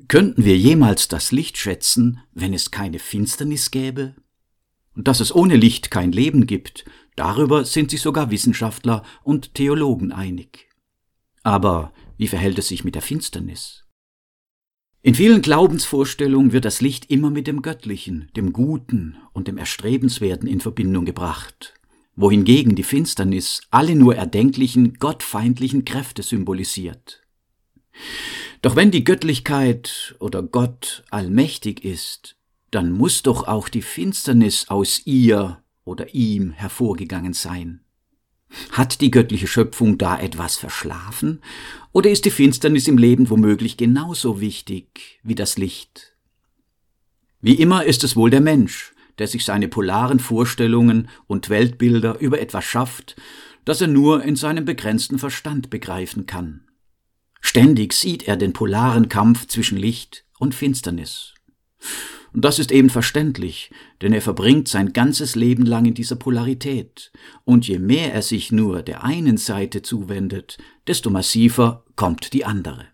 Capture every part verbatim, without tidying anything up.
Könnten wir jemals das Licht schätzen, wenn es keine Finsternis gäbe? Und dass es ohne Licht kein Leben gibt, darüber sind sich sogar Wissenschaftler und Theologen einig. Aber wie verhält es sich mit der Finsternis? In vielen Glaubensvorstellungen wird das Licht immer mit dem Göttlichen, dem Guten und dem Erstrebenswerten in Verbindung gebracht, wohingegen die Finsternis alle nur erdenklichen, gottfeindlichen Kräfte symbolisiert. Doch wenn die Göttlichkeit oder Gott allmächtig ist, dann muss doch auch die Finsternis aus ihr oder ihm hervorgegangen sein. Hat die göttliche Schöpfung da etwas verschlafen, oder ist die Finsternis im Leben womöglich genauso wichtig wie das Licht? Wie immer ist es wohl der Mensch, der sich seine polaren Vorstellungen und Weltbilder über etwas schafft, das er nur in seinem begrenzten Verstand begreifen kann. Ständig sieht er den polaren Kampf zwischen Licht und Finsternis. Und das ist eben verständlich, denn er verbringt sein ganzes Leben lang in dieser Polarität. Und je mehr er sich nur der einen Seite zuwendet, desto massiver kommt die andere.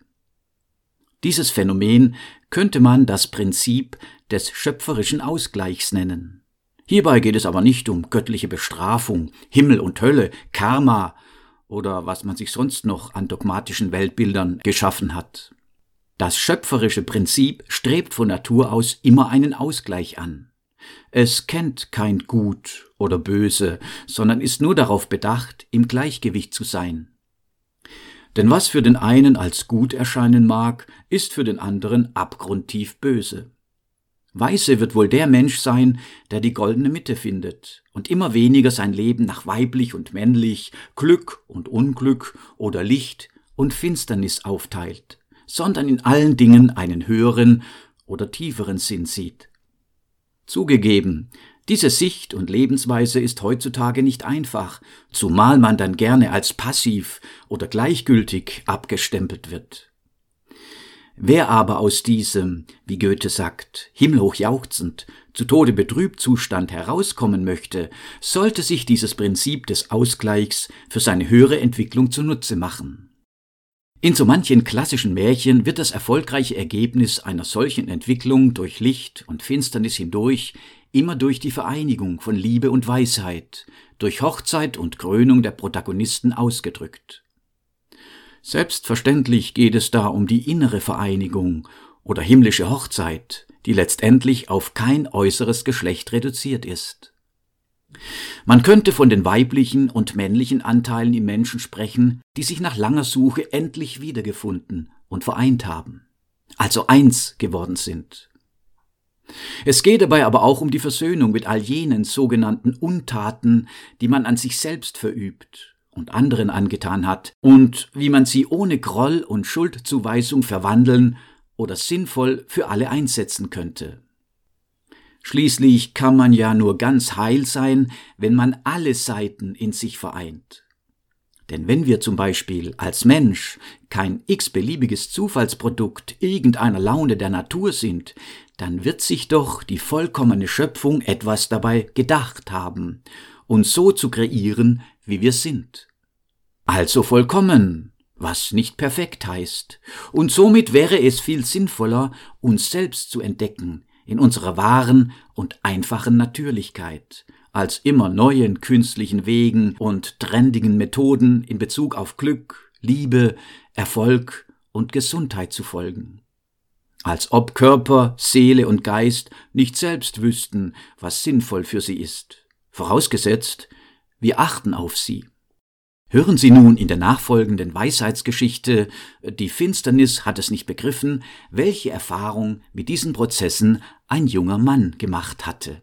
Dieses Phänomen könnte man das Prinzip des schöpferischen Ausgleichs nennen. Hierbei geht es aber nicht um göttliche Bestrafung, Himmel und Hölle, Karma oder was man sich sonst noch an dogmatischen Weltbildern geschaffen hat. Das schöpferische Prinzip strebt von Natur aus immer einen Ausgleich an. Es kennt kein Gut oder Böse, sondern ist nur darauf bedacht, im Gleichgewicht zu sein. Denn was für den einen als gut erscheinen mag, ist für den anderen abgrundtief böse. Weise wird wohl der Mensch sein, der die goldene Mitte findet und immer weniger sein Leben nach weiblich und männlich, Glück und Unglück oder Licht und Finsternis aufteilt, sondern in allen Dingen einen höheren oder tieferen Sinn sieht. Zugegeben, diese Sicht und Lebensweise ist heutzutage nicht einfach, zumal man dann gerne als passiv oder gleichgültig abgestempelt wird. Wer aber aus diesem, wie Goethe sagt, himmelhoch jauchzend, zu Tode betrübt Zustand herauskommen möchte, sollte sich dieses Prinzip des Ausgleichs für seine höhere Entwicklung zunutze machen. In so manchen klassischen Märchen wird das erfolgreiche Ergebnis einer solchen Entwicklung durch Licht und Finsternis hindurch immer durch die Vereinigung von Liebe und Weisheit, durch Hochzeit und Krönung der Protagonisten ausgedrückt. Selbstverständlich geht es da um die innere Vereinigung oder himmlische Hochzeit, die letztendlich auf kein äußeres Geschlecht reduziert ist. Man könnte von den weiblichen und männlichen Anteilen im Menschen sprechen, die sich nach langer Suche endlich wiedergefunden und vereint haben, also eins geworden sind. Es geht dabei aber auch um die Versöhnung mit all jenen sogenannten Untaten, die man an sich selbst verübt und anderen angetan hat, und wie man sie ohne Groll und Schuldzuweisung verwandeln oder sinnvoll für alle einsetzen könnte. Schließlich kann man ja nur ganz heil sein, wenn man alle Seiten in sich vereint. Denn wenn wir zum Beispiel als Mensch kein x-beliebiges Zufallsprodukt irgendeiner Laune der Natur sind, dann wird sich doch die vollkommene Schöpfung etwas dabei gedacht haben, uns so zu kreieren, wie wir sind. Also vollkommen, was nicht perfekt heißt. Und somit wäre es viel sinnvoller, uns selbst zu entdecken in unserer wahren und einfachen Natürlichkeit, als immer neuen künstlichen Wegen und trendigen Methoden in Bezug auf Glück, Liebe, Erfolg und Gesundheit zu folgen. Als ob Körper, Seele und Geist nicht selbst wüssten, was sinnvoll für sie ist. Vorausgesetzt, wir achten auf sie. Hören Sie nun in der nachfolgenden Weisheitsgeschichte »Die Finsternis hat es nicht begriffen«, welche Erfahrung mit diesen Prozessen ein junger Mann gemacht hatte.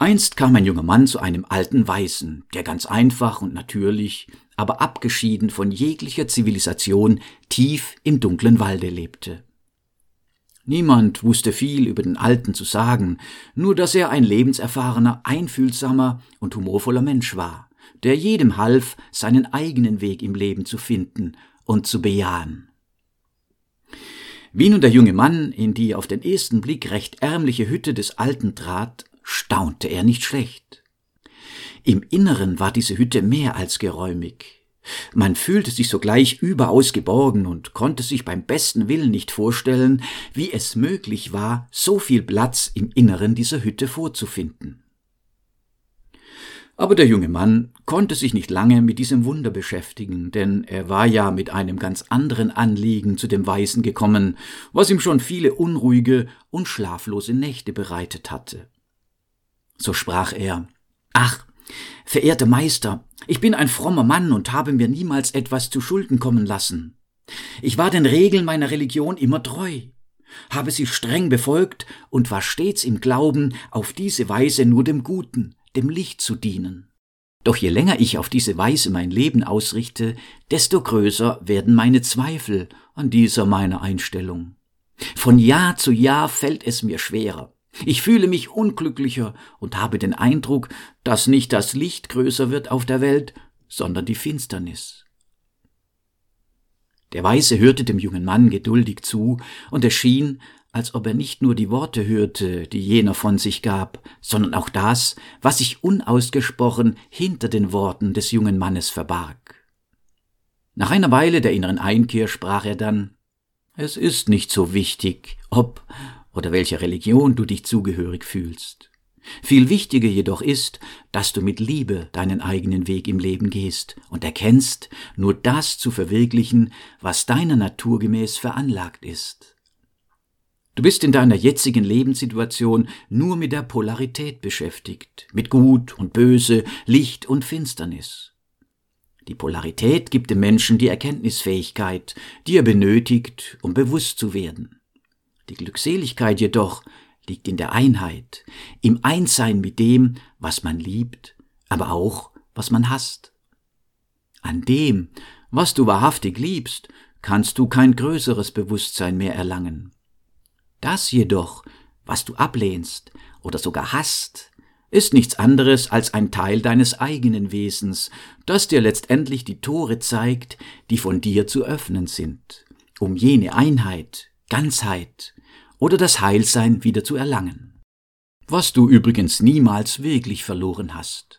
Einst kam ein junger Mann zu einem alten Weisen, der ganz einfach und natürlich, aber abgeschieden von jeglicher Zivilisation, tief im dunklen Walde lebte. Niemand wusste viel über den Alten zu sagen, nur dass er ein lebenserfahrener, einfühlsamer und humorvoller Mensch war, der jedem half, seinen eigenen Weg im Leben zu finden und zu bejahen. Wie nun der junge Mann in die auf den ersten Blick recht ärmliche Hütte des Alten trat, staunte er nicht schlecht. Im Inneren war diese Hütte mehr als geräumig. Man fühlte sich sogleich überaus geborgen und konnte sich beim besten Willen nicht vorstellen, wie es möglich war, so viel Platz im Inneren dieser Hütte vorzufinden. Aber der junge Mann konnte sich nicht lange mit diesem Wunder beschäftigen, denn er war ja mit einem ganz anderen Anliegen zu dem Weisen gekommen, was ihm schon viele unruhige und schlaflose Nächte bereitet hatte. So sprach er: »Ach, verehrter Meister, ich bin ein frommer Mann und habe mir niemals etwas zu Schulden kommen lassen. Ich war den Regeln meiner Religion immer treu, habe sie streng befolgt und war stets im Glauben, auf diese Weise nur dem Guten, dem Licht zu dienen. Doch je länger ich auf diese Weise mein Leben ausrichte, desto größer werden meine Zweifel an dieser meiner Einstellung. Von Jahr zu Jahr fällt es mir schwerer. Ich fühle mich unglücklicher und habe den Eindruck, dass nicht das Licht größer wird auf der Welt, sondern die Finsternis.« Der Weise hörte dem jungen Mann geduldig zu, und es schien, als ob er nicht nur die Worte hörte, die jener von sich gab, sondern auch das, was sich unausgesprochen hinter den Worten des jungen Mannes verbarg. Nach einer Weile der inneren Einkehr sprach er dann: »Es ist nicht so wichtig, ob oder welcher Religion du dich zugehörig fühlst. Viel wichtiger jedoch ist, dass du mit Liebe deinen eigenen Weg im Leben gehst und erkennst, nur das zu verwirklichen, was deiner Natur gemäß veranlagt ist. Du bist in deiner jetzigen Lebenssituation nur mit der Polarität beschäftigt, mit Gut und Böse, Licht und Finsternis. Die Polarität gibt dem Menschen die Erkenntnisfähigkeit, die er benötigt, um bewusst zu werden. Die Glückseligkeit jedoch liegt in der Einheit, im Einssein mit dem, was man liebt, aber auch, was man hasst. An dem, was du wahrhaftig liebst, kannst du kein größeres Bewusstsein mehr erlangen. Das jedoch, was du ablehnst oder sogar hasst, ist nichts anderes als ein Teil deines eigenen Wesens, das dir letztendlich die Tore zeigt, die von dir zu öffnen sind, um jene Einheit, Ganzheit oder das Heilsein wieder zu erlangen, was du übrigens niemals wirklich verloren hast.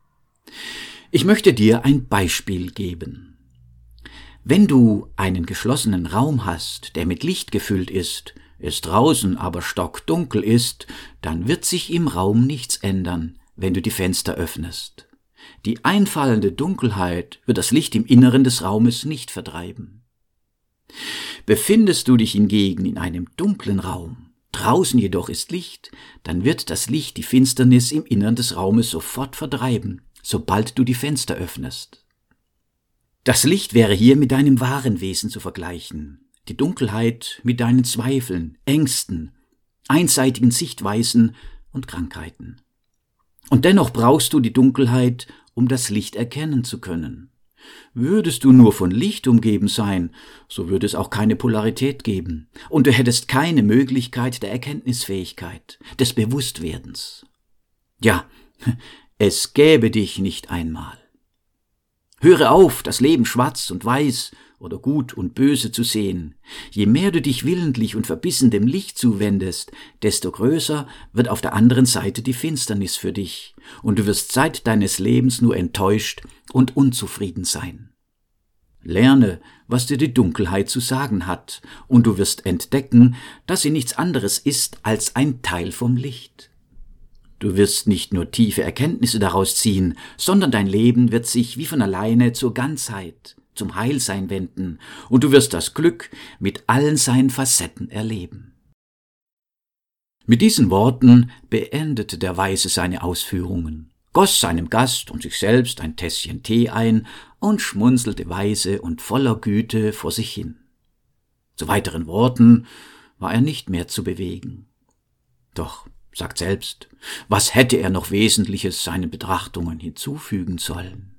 Ich möchte dir ein Beispiel geben. Wenn du einen geschlossenen Raum hast, der mit Licht gefüllt ist, es draußen aber stockdunkel ist, dann wird sich im Raum nichts ändern, wenn du die Fenster öffnest. Die einfallende Dunkelheit wird das Licht im Inneren des Raumes nicht vertreiben. Befindest du dich hingegen in einem dunklen Raum, draußen jedoch ist Licht, dann wird das Licht die Finsternis im Innern des Raumes sofort vertreiben, sobald du die Fenster öffnest. Das Licht wäre hier mit deinem wahren Wesen zu vergleichen, die Dunkelheit mit deinen Zweifeln, Ängsten, einseitigen Sichtweisen und Krankheiten. Und dennoch brauchst du die Dunkelheit, um das Licht erkennen zu können. Würdest du nur von Licht umgeben sein, so würde es auch keine Polarität geben, und du hättest keine Möglichkeit der Erkenntnisfähigkeit, des Bewusstwerdens. Ja, es gäbe dich nicht einmal. Höre auf, das Leben schwarz und weiß oder gut und böse zu sehen. Je mehr du dich willentlich und verbissen dem Licht zuwendest, desto größer wird auf der anderen Seite die Finsternis für dich, und du wirst Zeit deines Lebens nur enttäuscht und unzufrieden sein. Lerne, was dir die Dunkelheit zu sagen hat, und du wirst entdecken, dass sie nichts anderes ist als ein Teil vom Licht. Du wirst nicht nur tiefe Erkenntnisse daraus ziehen, sondern dein Leben wird sich wie von alleine zur Ganzheit, zum Heilsein wenden, und du wirst das Glück mit allen seinen Facetten erleben. Mit diesen Worten beendete der Weise seine Ausführungen, goss seinem Gast und sich selbst ein Tässchen Tee ein und schmunzelte weise und voller Güte vor sich hin. Zu weiteren Worten war er nicht mehr zu bewegen. Doch sagt selbst, was hätte er noch Wesentliches seinen Betrachtungen hinzufügen sollen?